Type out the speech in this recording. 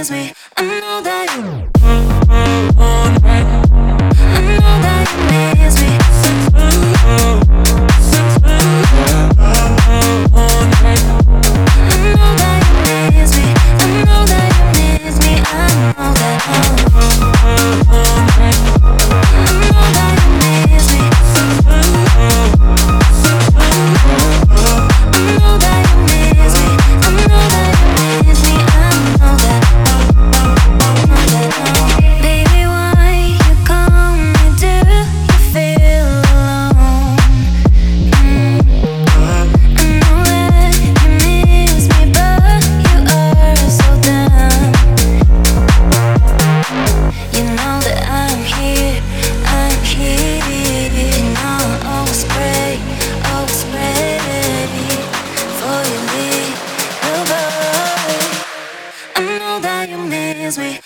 miss me. I know that you miss me. I know that you miss me. I know that you miss me. I know that. I know that you miss me. I know that you miss me. I know that you miss me. I know that. Baby, why you call me? Do you feel alone? I know that you miss me, but you are so dumb. You know that I'm here. You know I always pray for you leave. I know that you miss me.